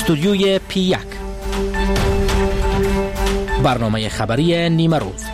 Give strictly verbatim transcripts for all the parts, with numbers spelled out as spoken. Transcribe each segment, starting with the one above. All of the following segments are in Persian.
استودیوی پی یک، برنامه خبری نیمه روز.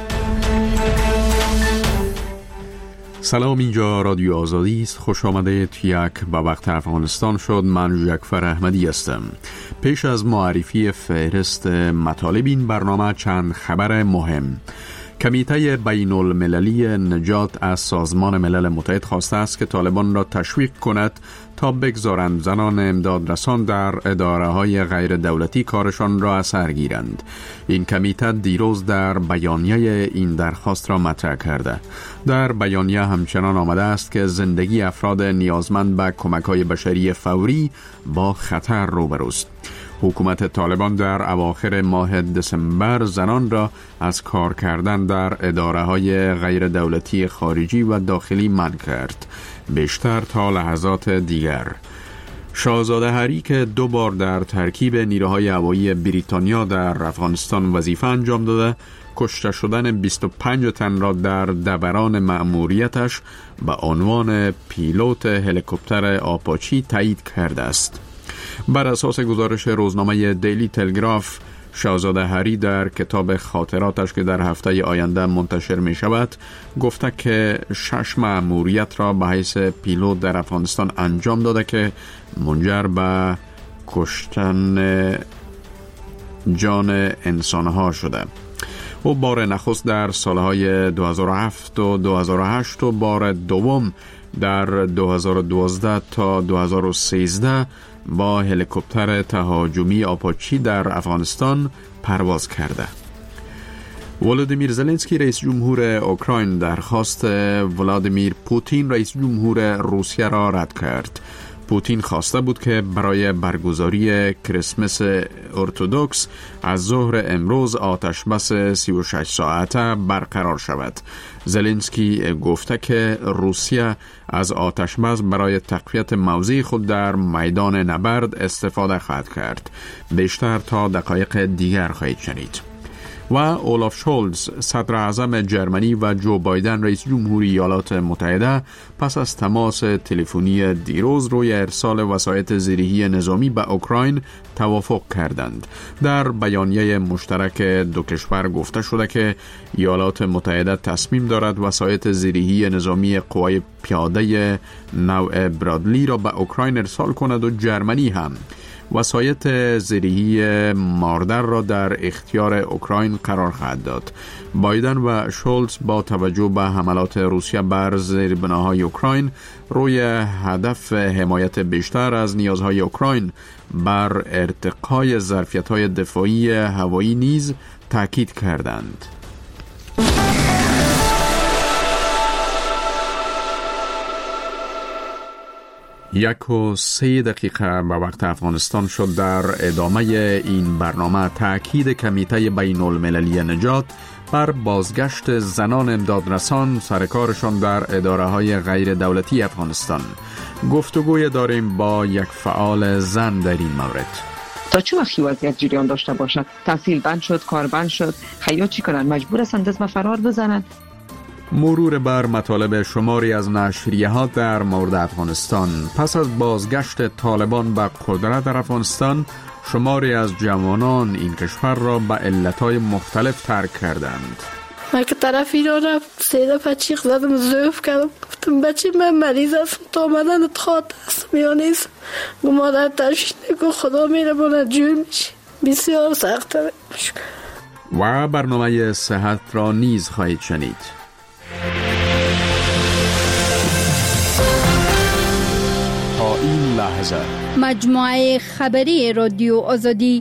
سلام، اینجا رادیو آزادی است. خوش آمده تیک با وقت افغانستان شد. من جعفر احمدی هستم. پیش از معرفی فهرست مطالب این برنامه چند خبر مهم. کمیته بین المللی نجات از سازمان ملل متحد خواسته است که طالبان را تشویق کند تا بگذارند زنان امدادرسان در اداره‌های غیر دولتی کارشان را اثر گیرند. این کمیته دیروز در بیانیه این درخواست را مطرح کرده. در بیانیه همچنان آمده است که زندگی افراد نیازمند به کمک‌های بشری فوری با خطر روبروست. حکومت طالبان در اواخر ماه دسامبر زنان را از کار کردن در اداره‌های غیر دولتی خارجی و داخلی منع کرد، بیشتر تا لحظات دیگر. شاهزاده هری که دو بار در ترکیب نیروهای هوایی بریتانیا در افغانستان وظیفه انجام داده، کشته شدن بیست و پنج تن را در دوران مأموریتش به عنوان پیلوت هلیکوپتر آپاچی تایید کرده است. بر اساس گزارش روزنامه دیلی تلگراف، شاهزاده هری در کتاب خاطراتش که در هفته آینده منتشر می شود گفته که شش مأموریت را به حیث پیلوت در افغانستان انجام داده که منجر به کشتن جان انسانها شده. او بار نخست در سالهای دو هزار و هفت و دو هزار و هشت و بار دوم در دو هزار و دوازده تا دو هزار و سیزده با هلیکوپتر تهاجمی آپاچی در افغانستان پرواز کرده. ولادیمیر زلنسکی رئیس جمهور اوکراین درخواست ولادیمیر پوتین رئیس جمهور روسیه را رد کرد. پوتین خواسته بود که برای برگزاری کریسمس ارتدوکس از ظهر امروز آتشبس سی و شش ساعته برقرار شود. زلنسکی گفته که روسیه از آتشبس برای تقویت موضع خود در میدان نبرد استفاده خواهد کرد. بیشتر تا دقایق دیگر خواهید شنید. و اولاف شولز صدر اعظم جرمنی و جو بایدن رئیس جمهوری ایالات متحده پس از تماس تلفنی دیروز روی ارسال وسایط زیرهی نظامی به اوکراین توافق کردند. در بیانیه مشترک دو کشور گفته شده که ایالات متحده تصمیم دارد وسایط زیرهی نظامی قوای پیاده نوع برادلی را به اوکراین ارسال کند و جرمنی هم وسایط زیرهی ماردر را در اختیار اوکراین قرار خواهد داد. بایدن و شولز با توجه به حملات روسیه بر زیربناهای اوکراین روی هدف حمایت بیشتر از نیازهای اوکراین بر ارتقای ظرفیت‌های دفاعی هوایی نیز تاکید کردند. یک و سه دقیقه به وقت افغانستان شد. در ادامه این برنامه تأکید کمیته بین المللی نجات بر بازگشت زنان امدادرسان سرکارشان در اداره‌های غیر دولتی افغانستان. گفتگوی داریم با یک فعال زن در این مورد. تا چه وقت وضعیت جریان داشته باشد؟ تحصیل بند شد، کار بند شد، خیاط چی کنند؟ مجبور هستند دست به فرار بزنند. مرور بر مطالب شماری از نشریه‌ها در مورد افغانستان. پس از بازگشت طالبان به قدرت در افغانستان، شماری از جوانان این کشور را به علتهای مختلف ترک کردند. من که طرف ایران رفت سه دفعه چیخ زدم، زوف کردم، گفتم بچه من مریض هستم، تا آمدن اتخاط هستم یا نیست. گو مادر تشویش نگو، خدا میره بانه جور میشه، بسیار سخته. و برنامه صحت را نیز خواهید شنید. تا این لحظه مجموعه خبری رادیو آزادی.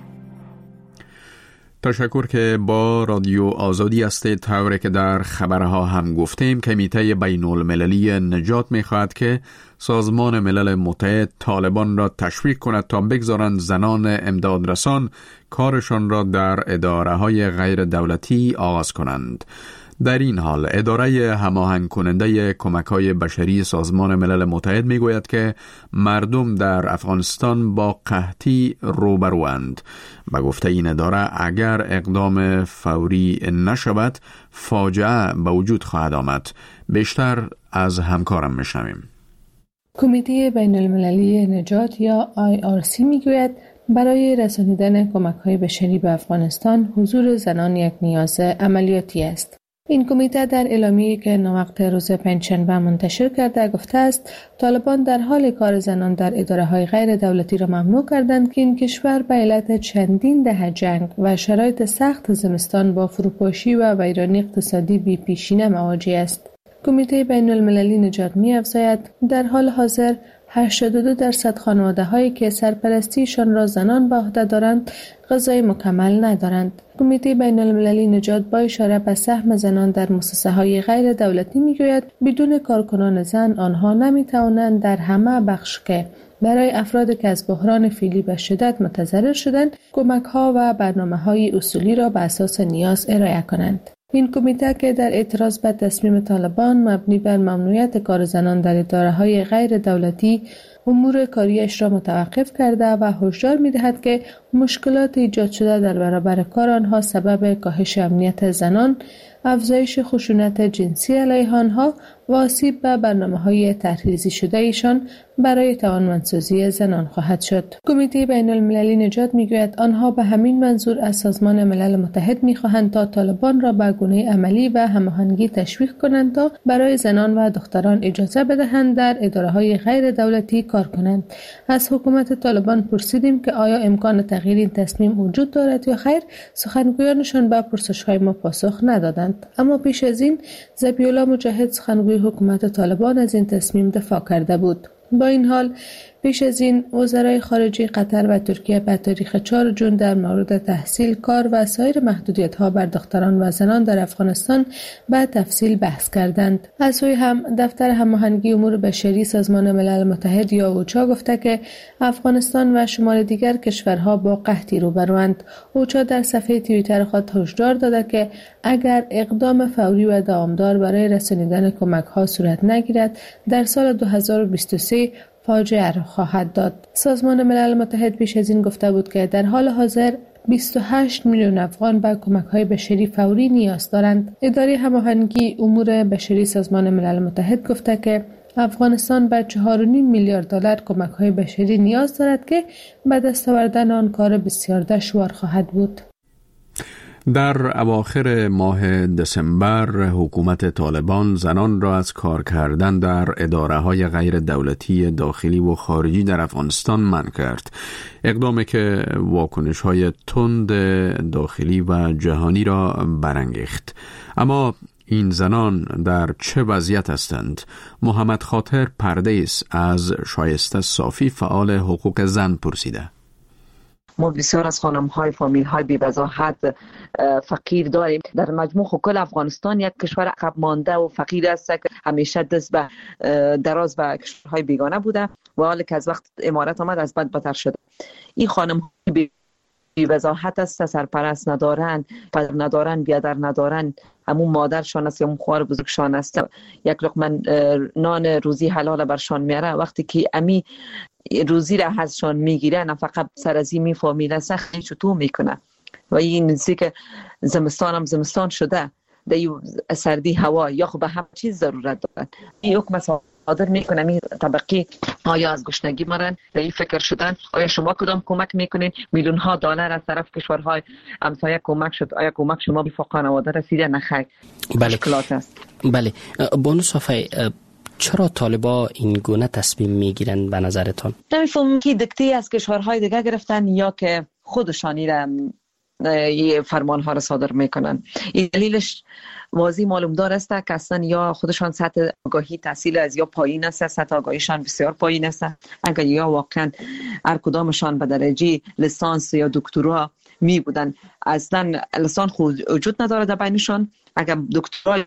تشکر که با رادیو آزادی هستید. طوری که در خبرها هم گفتیم، کمیته بین المللی نجات می‌خواهد که سازمان ملل متحد طالبان را تشویق کند تا بگذارند زنان امدادرسان کارشان را در اداره‌های غیر دولتی آغاز کنند. در این حال اداره هماهنگ کننده کمک‌های بشری سازمان ملل متحد میگوید که مردم در افغانستان با قحطی روبروند. به گفته این اداره اگر اقدام فوری نشود فاجعه به وجود خواهد آمد. بیشتر از همکارم میشنویم. کمیته بین المللی نجات یا آی آر سی میگوید برای رسانیدن کمک‌های بشری به افغانستان، حضور زنان یک نیاز عملیاتی است. این کمیته در اعلامیه‌ای که ناوقت روز پنجشنبه منتشر کرده گفته است طالبان در حال کار زنان در اداره‌های غیر دولتی را ممنوع کردند که این کشور به علت چندین دهه جنگ و شرایط سخت زمستان با فروپاشی و ویرانی اقتصادی بی پیشینه مواجه است. کمیته بین المللی نژاد می‌افزاید در حال حاضر هشتاد و دو درصد خانواده‌هایی که سرپرستیشان را زنان به عهده دارند غذای مکمل ندارند. کمیته بین المللی نژاد با اشاره به سهم زنان در مؤسسه‌های غیر دولتی می‌گوید بدون کارکنان زن آنها نمی‌توانند در همه بخش که برای افرادی که از بحران فعلی به شدت متضرر شدند کمک‌ها و برنامه‌های اصولی را به اساس نیاز ارائه کنند. این کمیته که در اعتراض به تصمیم طالبان مبنی بر ممنوعیت کار زنان در اداره‌های غیر دولتی امور کاریش را متوقف کرده و هشدار می‌دهد که مشکلات ایجاد شده در برابر کار آنها سبب کاهش امنیت زنان، افزایش خشونت جنسی علیه آنها و آسیب به برنامه‌های تحریزی شده ایشان برای توانمندسازی زنان خواهد شد. کمیته بین المللی نژاد میگوید آنها به همین منظور از سازمان ملل متحد میخواهند تا طالبان را به گونه عملی و هماهنگی تشویق کنند تا برای زنان و دختران اجازه بدهند در اداره‌های غیر دولتی کار کنند. از حکومت طالبان پرسیدیم که آیا امکان تغییر این تصمیم وجود دارد یا خیر. سخنگویانشان به پرسش‌های ما پاسخ ندادند. اما پیش از این ذبیح‌الله مجاهد سخنگوی حکومت طالبان از این تصمیم دفاع کرده بود. با این حال پیش از این وزرای خارجه قطر و ترکیه به تاریخ چهارم ژوئن در مورد تحصیل، کار و سایر محدودیت‌ها بر دختران و زنان در افغانستان به تفصیل بحث کردند. از سوی هم دفتر هماهنگی امور بشری سازمان ملل متحد یا اوچا گفته که افغانستان و شمال دیگر کشورها با قحطی روبروند. اوچا در صفحه توییتر خود هشدار داده که اگر اقدام فوری و دوامدار برای رسانیدن کمک‌ها صورت نگیرد در سال دو هزار و بیست و سه فاجعه را خواهد داد. سازمان ملل متحد پیش از این گفته بود که در حال حاضر بیست و هشت میلیون افغان به کمک‌های بشری فوری نیاز دارند. اداره هماهنگی امور بشری سازمان ملل متحد گفته که افغانستان به چهار و نیم میلیارد دلار کمک‌های بشری نیاز دارد که به دست آوردن آن کار بسیار دشوار خواهد بود. در اواخر ماه دسامبر حکومت طالبان زنان را از کار کردن در اداره‌های غیر دولتی داخلی و خارجی در افغانستان منع کرد. اقدامی که واکنش‌های تند داخلی و جهانی را برانگیخت. اما این زنان در چه وضعیت هستند؟ محمد خاطر پردیس از شایسته صافی فعال حقوق زن پرسیده. ما بسیار از خانم‌های فامیل‌های بی‌وضاحت فقیر داریم. در مجموع کل افغانستان یک کشور عقب مانده و فقیر است که همیشه دست به دراز به کشورهای بیگانه بوده و حالا که از وقت امارت آمد از بد بدتر شده. این خانم‌های بی‌وضاحت است، سرپرست ندارن، پدر ندارن، بیادر ندارن، همون مادرشان است یا همون خواهر بزرگشان است. یک لقمه نان روزی حلال برشان میاره. وقتی که امی روزی را ازشان میگیره نه فقط سر از این فامیل سختی چطور میکنه و این نزدیک که زمستان هم زمستان شده در سردی هوا یا خب به همه چیز ضرورت دارن. این حکم صادر میکنه این طبقه آیا از گشنگی مرن در این فکر شدن. آیا شما کدام کمک میکنین؟ میلیون ها دلار از طرف کشورهای همسایه کمک شد. آیا کمک شما به خانواده رسیده؟ نه خیر. بله. مشکلات است. بله. بانو صافی، چرا طالبا این گونه تصمیم میگیرن به نظرتان؟ نمیفهمم که دکته از کشورهای دیگه گرفتن یا که خودشانی را یه فرمان ها را صادر میکنن. این دلیلش واضح معلوم دار است که اصلا یا خودشان سطح آگاهی تحصیل از یا پایین است، سطح آگاهیشان بسیار پایین است. اگر یا واقعا هر کدامشان به درجه لیسانس یا دکترا می بودن، اصلا لیسانس خود وجود نداره در بینشان. اگر دکترا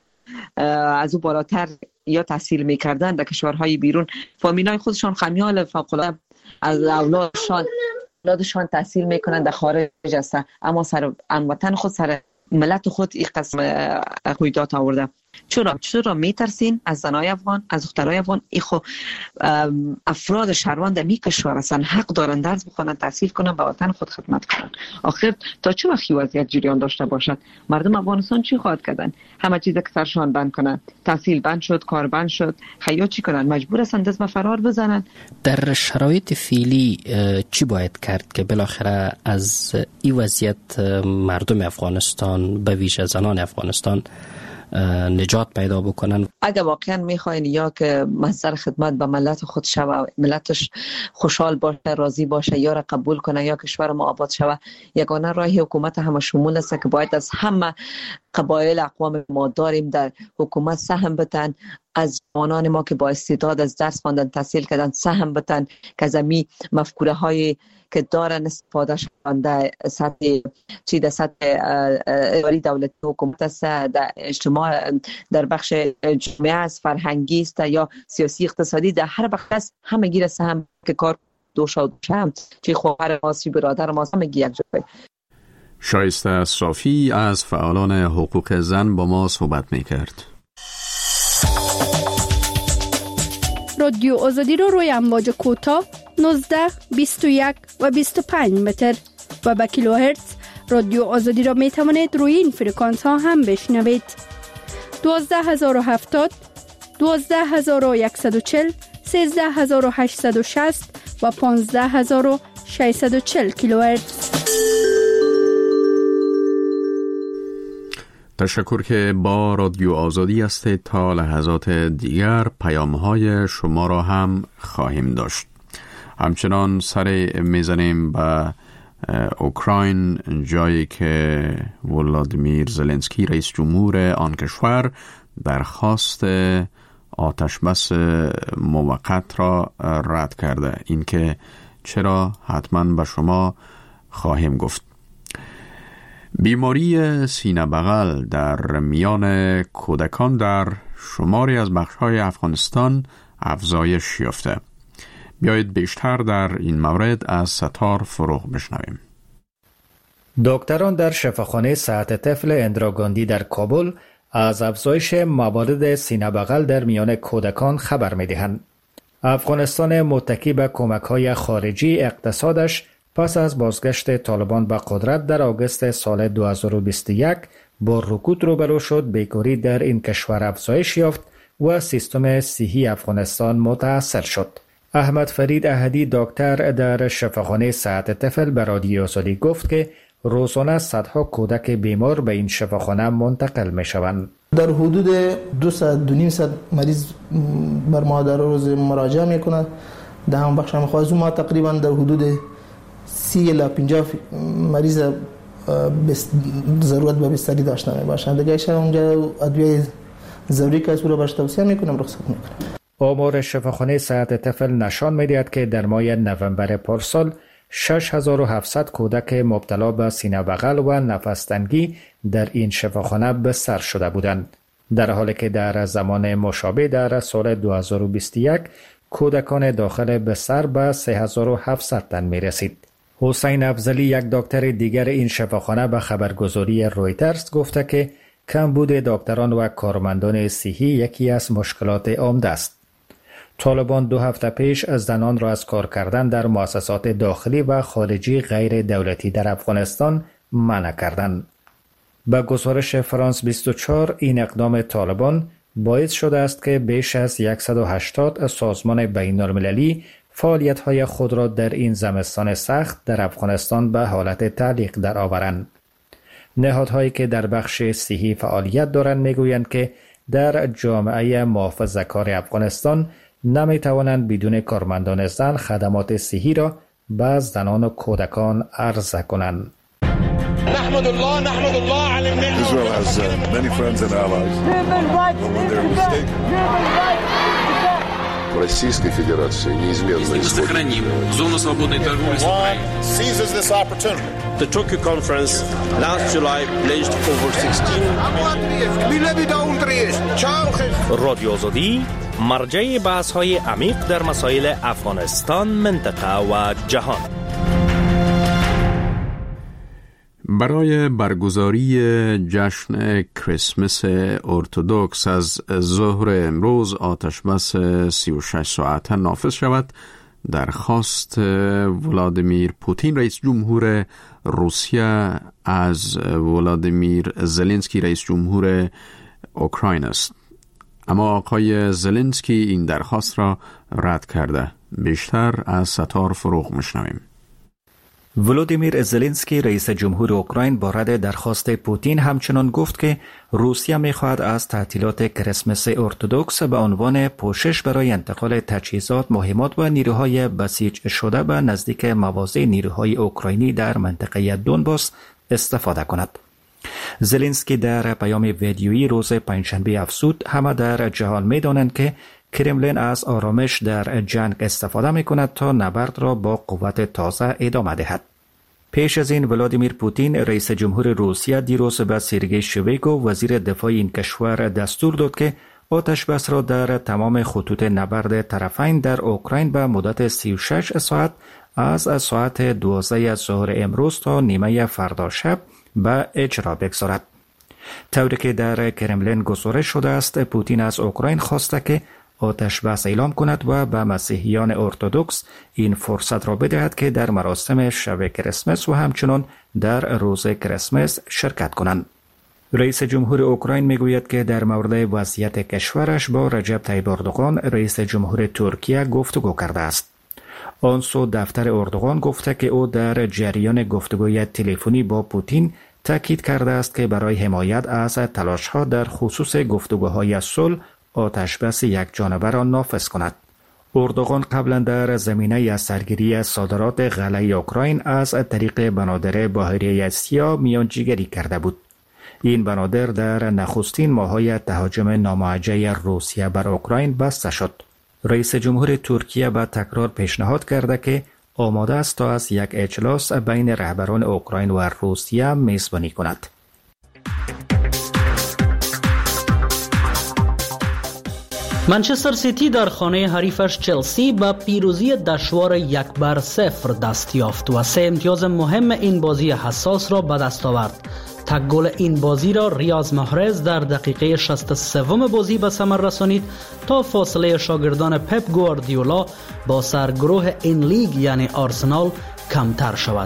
از او بالاتر یا تحصیل میکردن در کشورهای بیرون، فامیلای خودشان خمیال فوق‌العاده از اولادشان اولادشان تحصیل میکنن در خارج است، اما سر هموطن خود سر ملت خود این قسم قیدات آورده. چرا چرا میترسین از زنای افغان، از دخترای افغان؟ ایخو افراد شهروند می کشور هستن، حق دارن درس بخونن، تحصیل کنن، به وطن خود خدمت کنن. آخر تا چه وقت وضعیت جریان داشته باشد؟ مردم افغانستان چی خواهد کردن؟ همه چیز که سرشان بند کنن، تحصیل بند شد، کار بند شد، حیا چی کنن؟ مجبور هستن دست به فرار بزنن. در شرایط فعلی چی باید کرد که بالاخره از این وضعیت مردم افغانستان به ویژه زنان افغانستان نجات پیدا بکنن؟ اگر واقعا میخواین یا که مصدر خدمت به ملت خود شوه، ملتش خوشحال باشه، راضی باشه، یا را قبول کنه یا کشور ما آباد شوه، یگانه راه حکومت همه شمول است که باید از همه قبایل اقوام ما داریم در حکومت سهم بدن، از جوانان ما که با استعداد از درس خواندن، تحصیل کردن سهم بدن، که از می مفکوره های که دارن استفاده شدن در سطح چی در سطح اداری دولتی حکومت است، در اجتماع، در بخش جامعه است، فرهنگی است یا سیاسی اقتصادی، در هر بخش است همه گیر سهم که کار دوش و دوش هم چی خواهر ماست چی برادر ماست همه گیر یک جای. شایسته صافی از فعالان حقوق زن با ما صحبت میکرد. رادیو آزادی رو روی امواج کوتاه نوزده، بیست و یک و بیست و پنج متر و با کیلوهرتز رادیو آزادی را می توانید روی این فرکانس ها هم بشنوید. دوازده هزار و هفتاد، دوازده هزار و صد و چهل، سیزده هزار و هشتصد و شصت و پانزده هزار و ششصد و چهل کیلوهرتز. تشکر که با رادیو آزادی هستید. تا لحظات دیگر پیام‌های شما را هم خواهیم داشت. همچنان سر میزنیم به اوکراین، جایی که ولادیمیر زلنسکی رئیس جمهور آن کشور درخواست آتش بس موقت را رد کرده. این که چرا حتما به شما خواهیم گفت. بیماری سینه بغل در میان کودکان در شماری از بخش‌های افغانستان افزایش یافته. بیایید بیشتر در این مورد از ستار فروغ بشنویم. دکتران در شفاخانه صحت طفل اندرا گاندی در کابل از افزایش موارد سینه بغل در میان کودکان خبر می‌دهند. افغانستان متکی به کمک‌های خارجی اقتصادش پس از بازگشت طالبان به قدرت در آگوست سال دو هزار و بیست و یک با رکود روبرو شد. بیکاری در این کشور افزایش یافت و سیستم صحی افغانستان متاثر شد. احمد فرید احدی دکتر در شفاخانه صحت طفل به رادیو آزادی گفت که روزانه صدها کودک بیمار به این شفاخانه منتقل می شوند. در حدود دویست دو نیم صد مریض بر ما در روز مراجعه می کنند. در هم بخش هم خواهد ما تقریبا در حدود سی الی پنجاه مریض ضرورت به بستری داشته می باشند. دیگه شما اونجا ادویه ضروری که از رو باش توصیه می کنم رخصت می کنم. آمار شفاخانه صحت طفل نشان می‌دهد که در ماه نوامبر پارسال شش هزار و هفتصد کودک مبتلا به سینه بغل و نفس تنگی در این شفاخانه به سر شده بودند، در حالی که در زمان مشابه در سال دو هزار و بیست و یک کودکان داخل به سر به سه هزار و هفتصد تن می‌رسید. حسین افضلی یک دکتر دیگر این شفاخانه به خبرگزاری رویترز گفته که کمبود دکتران و کارمندان صحی یکی از مشکلات عمده است. طالبان دو هفته پیش از زنان را از کار کردن در مؤسسات داخلی و خارجی غیر دولتی در افغانستان منع کردند. با گزارش فرانس بیست و چهار این اقدام طالبان باعث شده است که بیش از صد و هشتاد سازمان بین المللی فعالیت‌های خود را در این زمستان سخت در افغانستان به حالت تعلیق درآورند. نهادهایی که در بخش صحی فعالیت دارند میگویند که در جامعه محافظه‌کار افغانستان نمی توانند بدون کارمندان زن خدمات صحی را به زنان و کودکان عرضه کنند. نحمد الله نحمد الله علی النعمة. Israel has uh, many friends and allies. Российской Федерации неизменно сохраним зону свободной торговли с Украиной. Seizes this opportunity. The Tokyo conference last July pledged over sixteen. رادیو آزادی مرجع بحث‌های عمیق در مسائل افغانستان، منطقه و جهان. برای برگزاری جشن کریسمس ارتدوکس از ظهر امروز آتشبس سی و شش ساعته نافذ شود، درخواست ولادیمیر پوتین رئیس جمهور روسیه از ولادیمیر زلنسکی رئیس جمهور اوکراین است. اما آقای زلنسکی این درخواست را رد کرده. بیشتر از ستار فروغ میشنویم. ولودیمیر زلنسکی رئیس جمهور اوکراین با رد درخواست پوتین همچنان گفت که روسیه می‌خواهد از تعطیلات کریسمس ارتدوکس به عنوان پوشش برای انتقال تجهیزات، مهمات و نیروهای بسیج شده به نزدیک مواضع نیروهای اوکراینی در منطقه دونباس استفاده کند. زلنسکی در پیام ویدیویی روز پنجشنبه افزود همه در جهان می‌دانند که کرملین از آرامش در جنگ استفاده می کند تا نبرد را با قوت تازه ادامه دهد. پیش از این ولادیمیر پوتین رئیس جمهور روسیه دیروز به سرگئی شویگو وزیر دفاع این کشور دستور داد که آتش بس را در تمام خطوط نبرد طرفین در اوکراین به مدت سی و شش ساعت از ساعت دوازده ظهر امروز تا نیمه فردا شب به اجرا بگذارد. طوری که در کرملین گزارش شده است، پوتین از اوکراین خواسته که آتش بس اعلام کند و به مسیحیان ارتدوکس این فرصت را بدهد که در مراسم شب کریسمس و همچنین در روز کریسمس شرکت کنند. رئیس جمهور اوکراین میگوید که در مورد وضعیت کشورش با رجب طیب اردوغان رئیس جمهور ترکیه گفتگو کرده است. آن سو دفتر اردوغان گفته که او در جریان گفتگوی تلفنی با پوتین تاکید کرده است که برای حمایت از تلاش‌ها در خصوص گفتگوهای صلح آتش بس یک جانبه را نافذ کند. اردوغان قبلا در زمینه از سرگیری صادرات غله اوکراین از طریق بنادر بحیره سیاه میانجیگری کرده بود. این بنادر در نخستین ماه‌های تهاجم ناموجه روسیه بر اوکراین بسته شد. رئیس جمهور ترکیه به تکرار پیشنهاد کرده که آماده است تا از یک اجلاس بین رهبران اوکراین و روسیه میزبانی کند. منچستر سیتی در خانه حریفش چلسی با پیروزی دشوار یک بر صفر دست یافت و سه امتیاز مهم این بازی حساس را به دست آورد. تک گل این بازی را ریاض محرز در دقیقه شصت و سه بازی به ثمر رسانید تا فاصله شاگردان پپ گواردیولا با سرگروه این لیگ یعنی آرسنال کمتر شود.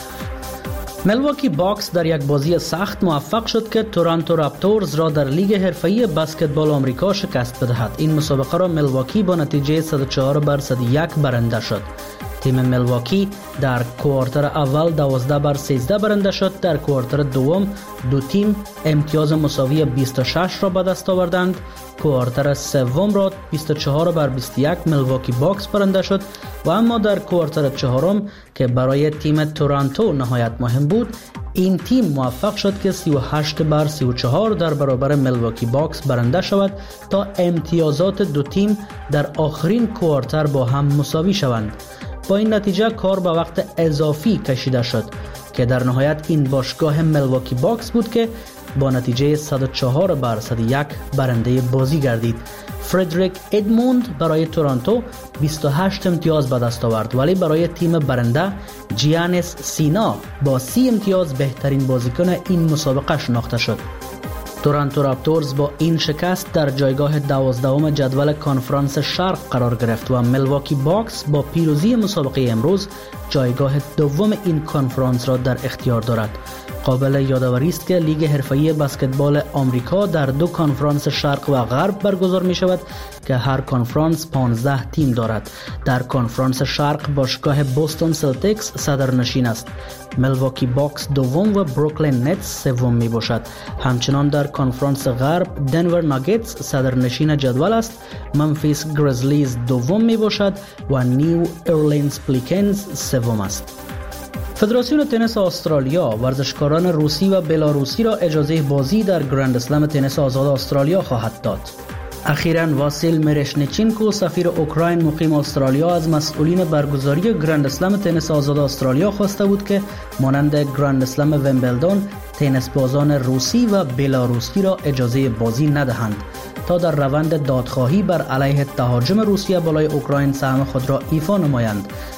ملواکی باکس در یک بازی سخت موفق شد که تورنتو رپتورز را در لیگ حرفه‌ای بسکتبال آمریکا شکست بدهد. این مسابقه را ملواکی با نتیجه صد و چهار بر صد و یک برنده شد. تیم ملواکی در کوارتر اول دوازده بر سیزده برنده شد. در کوارتر دوم دو تیم امتیاز مساوی بیست و شش را به دست آوردند. کوارتر سوم را بیست و چهار بر بیست و یک ملواکی باکس برنده شد و اما در کوارتر چهارم که برای تیم تورنتو نهایت مهم بود، این تیم موفق شد که سی و هشت بر سی و چهار در برابر ملواکی باکس برنده شود تا امتیازات دو تیم در آخرین کوارتر با هم مساوی شوند. با این نتیجه کار به وقت اضافی کشیده شد که در نهایت این باشگاه ملواکی باکس بود که با نتیجه صد و چهار بر صد و یک برنده بازی گردید. فردریک ادموند برای تورنتو بیست و هشت امتیاز به دست آورد، ولی برای تیم برنده جیانس سینا با سی امتیاز بهترین بازیکن این مسابقه شناخته شد. تورنتو رپتورز با این شکست در جایگاه دوازدهم جدول کنفرانس شرق قرار گرفت و ملواکی باکس با پیروزی مسابقه امروز جایگاه دوم این کنفرانس را در اختیار دارد. قابل یادآوری است که لیگ حرفه‌ای بسکتبال آمریکا در دو کنفرانس شرق و غرب برگزار می شود که هر کنفرانس پانزده تیم دارد. در کنفرانس شرق باشگاه بوستون سلتیکس صدرنشین است. ملواکی باکس دوم و بروکلین نتس سوم می باشد. همچنان در کنفرانس غرب دنور ناگتس صدرنشین جدول است. منفیس گریزلیز دوم می باشد و نیو اورلینز پلیکنز سوم است. فدراسیون تنیس استرالیا ورزشکاران روسی و بلاروسی را اجازه بازی در گرند اسلم تنیس آزاد استرالیا خواهد داد. اخیراً واسیل میرشنیچینکو سفیر اوکراین مقیم استرالیا از مسئولین برگزاری گرند اسلم تنیس آزاد استرالیا خواسته بود که مانند گرند اسلم ویمبلدون تنیس بازان روسی و بلاروسی را اجازه بازی ندهند تا در روند دادخواهی بر علیه تهاجم روسیه بالای اوکراین سهم خود را ایفا نمایند.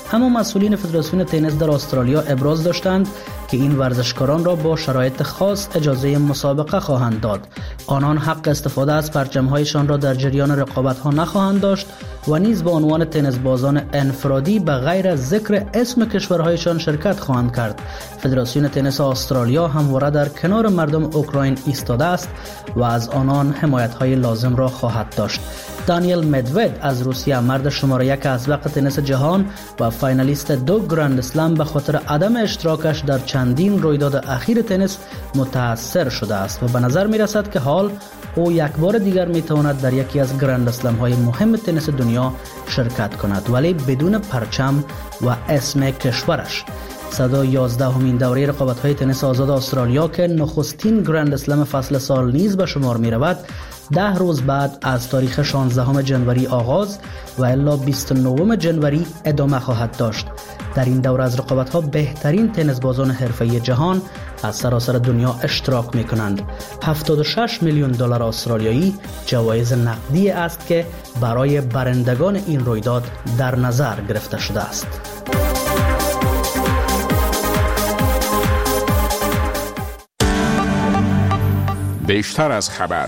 اما مسئولین فدراسیون تنیس در استرالیا ابراز داشتند که این ورزشکاران را با شرایط خاص اجازه مسابقه خواهند داد. آنان حق استفاده از پرچم‌هایشان را در جریان رقابت‌ها نخواهند داشت و نیز به عنوان تنیس بازان انفرادی به غیر از ذکر اسم کشورهایشان شرکت خواهند کرد. فدراسیون تنیس استرالیا همواره در کنار مردم اوکراین ایستاده است و از آنان حمایت‌های لازم را خواهد داشت. دانیل مدود از روسیه، مرد شماره یک اسبق تنیس جهان و فاینالیست دو گرند اسلم، به خاطر عدم اشتراکش در چندین رویداد اخیر تنیس متاثر شده است و به نظر می رسد که حال او یک بار دیگر می تواند در یکی از گرند اسلم های مهم تنیس دنیا شرکت کند، ولی بدون پرچم و اسم کشورش. صد و یازده همین دوره رقابت های تنیس آزاد استرالیا که نخستین گرند اسلم فصل سال نیز به شمار می رود، ده روز بعد از تاریخ شانزدهم جنوری آغاز و الا بیست و نهم جنوری ادامه خواهد داشت. در این دوره از رقابت ها بهترین تنیس بازان حرفه‌ای جهان از سراسر دنیا اشتراک می کنند. هفتاد و شش میلیون دلار استرالیایی جوایز نقدی است که برای برندگان این رویداد در نظر گرفته شده است. بیشتر از خبر.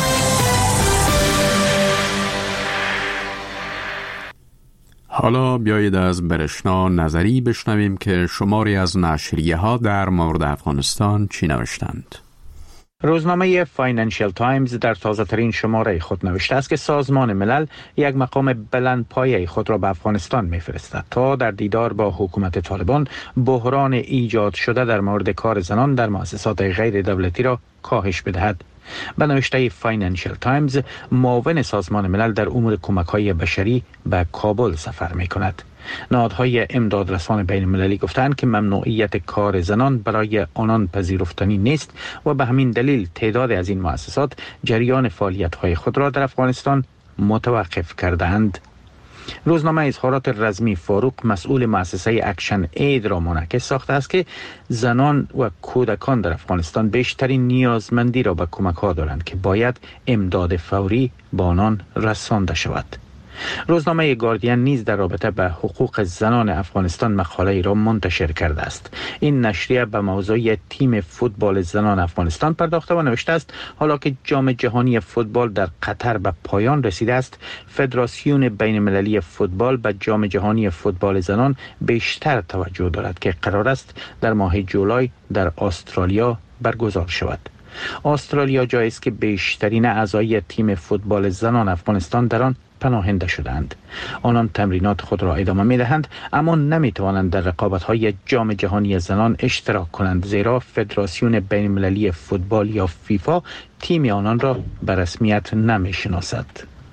حالا بیایید از برشنا نظری بشنویم که شماری از نشریه ها در مورد افغانستان چی نوشتند. روزنامه فاینانشل تایمز در تازه ترین شماره خود نوشته است که سازمان ملل یک مقام بلند پایه خود را به افغانستان میفرستد تا در دیدار با حکومت طالبان بحران ایجاد شده در مورد کار زنان در مؤسسات غیر دولتی را کاهش بدهد. به نوشته فاینانشل تایمز، معاون سازمان ملل در امور کمک‌های بشری به کابل سفر می‌کند. نهادهای امدادرسان بین المللی گفتند که ممنوعیت کار زنان برای آنان پذیرفتنی نیست و به همین دلیل تعداد از این مؤسسات جریان فعالیت‌های خود را در افغانستان متوقف کردند. روزنامه اظهارات رزمی فاروق، مسئول مؤسسه اکشن اید، را منعکس ساخته است که زنان و کودکان در افغانستان بیشترین نیازمندی را به کمک‌ها دارند که باید امداد فوری به آنان رسانده شود. روزنامه گاردین نیز در رابطه به حقوق زنان افغانستان مقاله را منتشر کرده است. این نشریه به موضوع تیم فوتبال زنان افغانستان پرداخته و نوشته است حالا که جام جهانی فوتبال در قطر به پایان رسیده است، فدراسیون بین المللی فوتبال به جام جهانی فوتبال زنان بیشتر توجه دارد که قرار است در ماه جولای در استرالیا برگزار شود. استرالیا جایی است که بیشترین اعضای تیم فوتبال زنان افغانستان در آن پناهنده شدند. آنان تمرینات خود را ادامه می دهند اما نمی توانند در رقابت‌های جام جهانی زنان اشتراک کنند، زیرا فدراسیون بین المللی فوتبال یا فیفا تیم آنان را به رسمیت نمی شناسد.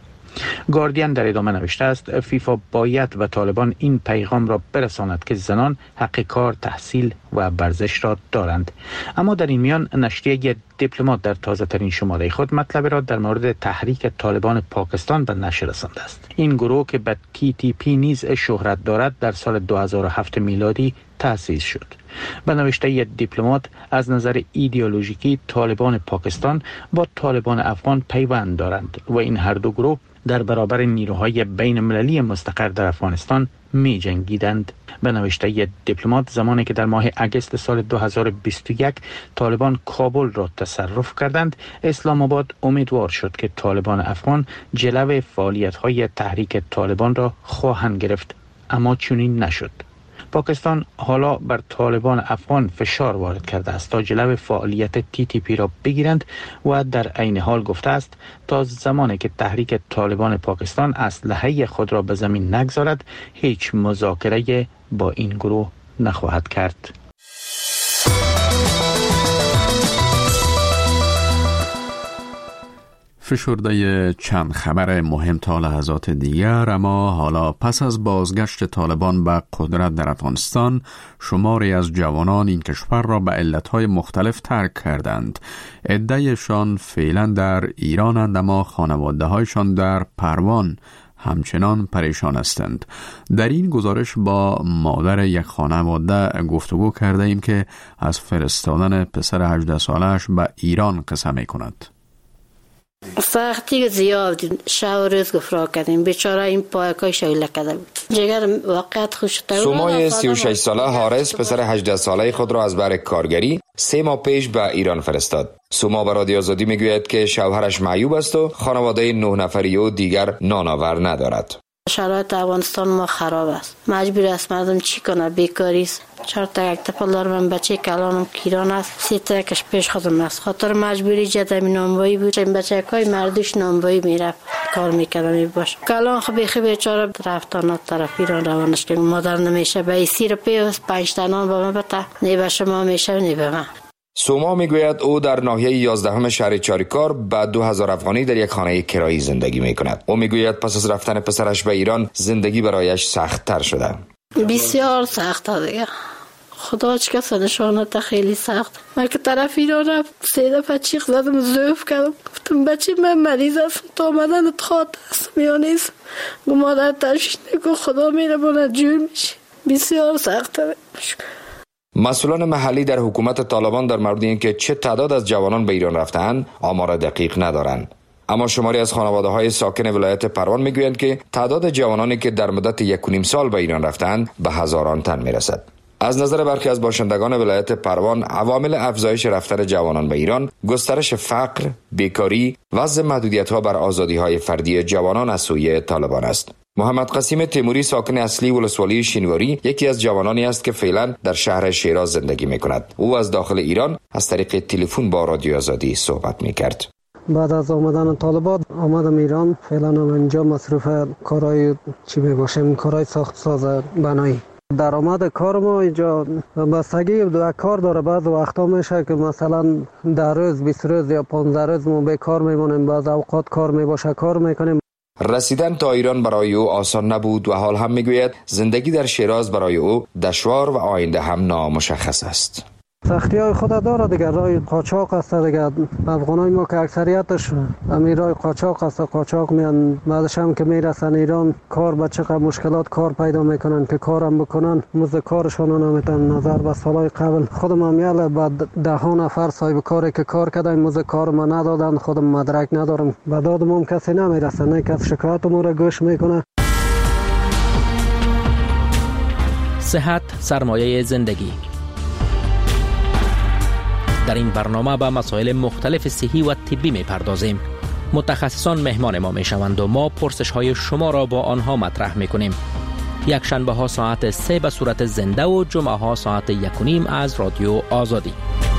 گاردین در ادامه نوشته است فیفا باید به طالبان این پیغام را برساند که زنان حق کار، تحصیل و ورزش را دارند. اما در این میان نشریه دیپلمات در تازه ترین شماره خود مطلب را در مورد تحریک طالبان پاکستان به نشر رسانده است. این گروه که به تی تی پی نیز شهرت دارد در سال دو هزار و هفت میلادی تأسیس شد. به نوشته دیپلمات، از نظر ایدئولوژیکی طالبان پاکستان با طالبان افغان پیوند دارند و این هر دو گروه در برابر نیروهای بین المللی مستقر در افغانستان می جنگیدند. به نوشته دیپلمات، زمانی که در ماه اگست سال دو هزار و بیست و یک طالبان کابل را تصرف کردند، اسلام آباد امیدوار شد که طالبان افغان جلو فعالیت‌های تحریک طالبان را خواهند گرفت، اما چنین نشد. پاکستان حالا بر طالبان افغان فشار وارد کرده است تا جلو فعالیت تی تی پی را بگیرند و در عین حال گفته است تا زمانی که تحریک طالبان پاکستان اسلحه خود را به زمین نگذارد هیچ مذاکره با این گروه نخواهد کرد. فشرده چند خبر مهم تا لحظات دیگر، اما حالا پس از بازگشت طالبان به قدرت در افغانستان، شماری از جوانان این کشور را به علتهای مختلف ترک کردند. عده‌شان فعلا در ایرانند اما خانواده‌هایشان در پروان همچنان پریشان هستند. در این گزارش با مادر یک خانواده گفتگو کرده ایم که از فرستادن پسر هجده سالش به ایران قصه می کند. سختی زیاد شب و روز گفرا کردیم. بیچاره این پایکای شویله کرده بود. جگر واقعیت خوش تر. سومای سی و شش ساله حارس پسر هجده ساله خود را از بر کارگری سه ماه پیش به ایران فرستاد. سوما به رادیو آزادی میگوید که شوهرش معیوب است و خانواده نه نفری او دیگر نانآور ندارد. شرایط افغانستان ما خراب است. مجبور است مردم چی کنه؟ بیکاری است. چهار تا یک تپل دارم، بچه کلانم کیران است، سه تا یکش پیش خودم است. خاطر مجبوری جدمی نانوایی بود. این بچه کای مردوش نانوایی میرفت کار میکردم میباش. کلان خب بخی بیچاره رفتن طرف ایران روانش که مادر نمیشه به ایسی رو پیوست پنج تا نان به من بده. نه به شما میشه نه به من. سوما میگوید او در ناحیه یازدهم شهر چاریکار با دو هزار افغانی در یک خانه کرایی زندگی میکند. او میگوید پس از رفتن پسرش به ایران زندگی برایش سخت تر شده. بسیار سخت دیگه. خدا چه کس نشانت خیلی سخت. من که طرف ایران رفت سه دفعه چیخ زدم ضعف کردم. گفتم بچه من مریض هستم تا آمدن اتخاط هستم یا نیست. گو مادر تشویش نکن خدا میره باید جور میشه. بسیار سخت. مسئولان محلی در حکومت طالبان در مورد اینکه چه تعداد از جوانان به ایران رفتند آمار دقیق ندارند. اما شماری از خانواده‌های ساکن ولایت پروان میگویند که تعداد جوانانی که در مدت یک و نیم سال به ایران رفتند به هزاران تن میرسد. از نظر برخی از باشندگان ولایت پروان، عوامل افزایش رفتن جوانان به ایران گسترش فقر، بیکاری، وضع محدودیت‌ها بر آزادی‌های فردی جوانان از سوی طالبان است. محمد قاسم تیموری ساکن اصلی ولسوالی شینواری یکی از جوانانی است که فعلا در شهر شیراز زندگی می‌کند. او از داخل ایران از طریق تلفن با رادیو آزادی صحبت می‌کرد. بعد از آمدن طالبان آمدم ایران. فعلا هم اینجا مصروف کارهای چی میباشیم، کارهای ساخت ساز بنایی. درآمد کار ما اینجا بستگی دو کار داره. بعض وقتا میشه که مثلا در روز بیست روز یا پانزده روز ما به کار میمونیم، بعض اوقات کار میباشه کار میکنیم. رسیدن تا ایران برای او آسان نبود و حال هم میگوید زندگی در شیراز برای او دشوار و آینده هم نامشخص است. سختی های خود داره دیگه. رای قاچاق است دیگه. افغانای ما که اکثریتش امیرای قاچاق است، قاچاق میان بعدش هم که میرسن ایران کار به چقدر مشکلات کار پیدا میکنن که کارم بکنن مزد کارشون نمیتن. نظر به سالهای قبل خودم هم یاله بعد ده ها نفر صاحب کاری که کار کردن مزد کار ما ندادن. خودم مدرک ندارم، به دادم هم کسی نمیرسه، نه کس شکایت ما را گوش میکنه. صحت سرمایه زندگی. در این برنامه به مسائل مختلف صحی و طبی می پردازیم. متخصصان مهمان ما می شوند و ما پرسش های شما را با آنها مطرح می کنیم. یک شنبه ها ساعت سه به صورت زنده و جمعه ها ساعت یک و نیم از رادیو آزادی.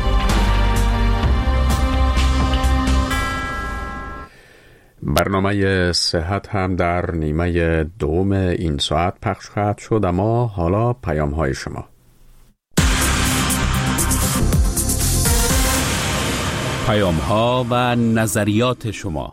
برنامه صحت هم در نیمه دوم این ساعت پخش خواهد شد، اما حالا پیام های شما. پیام ها و نظریات شما.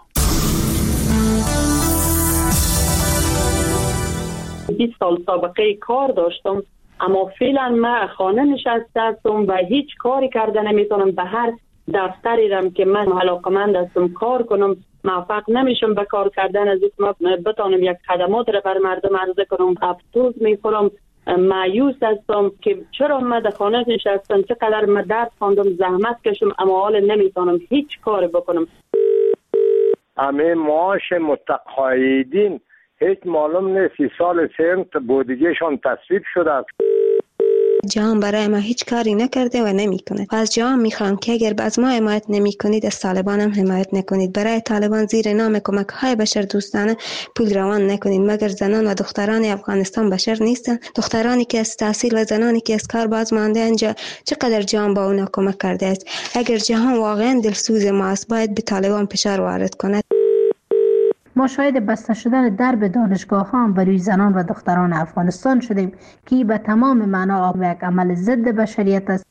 بیست سال سابقه کار داشتم، اما فعلا من خانه نشسته هستم و هیچ کاری کرده نمیتونم. به هر دفتری رم که من علاقمند هستم کار کنم موفق نمیشم به کار کردن. از اینکه بتونم یک خدمات را بر مردم عرضه کنم افسوس میخورم، مایوس هستم که چرا من در خانه نشستم، چقدر من درد خواندم، زحمت کشم، اما حال نمیتونم هیچ کار بکنم. همه معاش متقاعدین هیچ معلوم نیست سی سال سنت بودجهشان تصویب شده است. جهان برای ما هیچ کاری نکرده و نمیکنه. از جهان میخوام که اگر از ما حمایت نمیکنید از طالبان هم حمایت نکنید. برای طالبان زیر نام کمک های بشر دوستانه پول روان نکنید، مگر زنان و دختران افغانستان بشر نیستن. دخترانی که از تحصیل و زنانی که از کار باز مانده اینجا چقدر جهان با اونا کمک کرده است. اگر جهان واقعا دلسوز ما است باید به طالبان فشار وارد کند. ما شاهد بسته شدن درب دانشگاه ها برای زنان و دختران افغانستان شدیم که به تمام معنا یک عمل ضد بشریت است.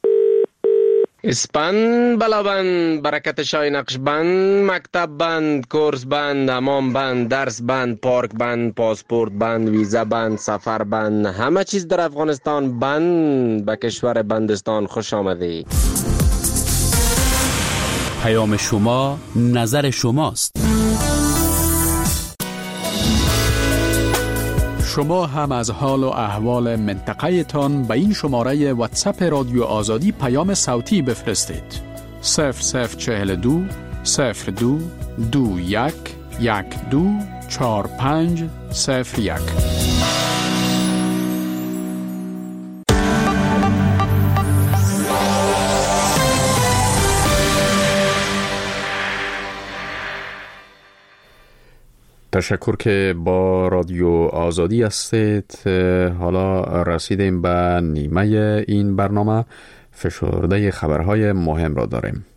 اسپن بلابند، برکت شای نقش بند، مکتب بند، کورس بند، امام بند، درس بند، پارک بند، پاسپورت بند، ویزا بند، سفر بند، همه چیز در افغانستان بند. به کشور بندستان خوش آمدید. پیام شما نظر شماست. شما هم از حال و احوال منطقه تان به این شماره واتساپ رادیو آزادی پیام صوتی بفرستید. صفر صفر چهل و دو صفر دو دو یک یک دو چهار پنج صفر یک. تشکر که با رادیو آزادی هستید. حالا رسیدیم به نیمه این برنامه. فشرده خبرهای مهم را داریم.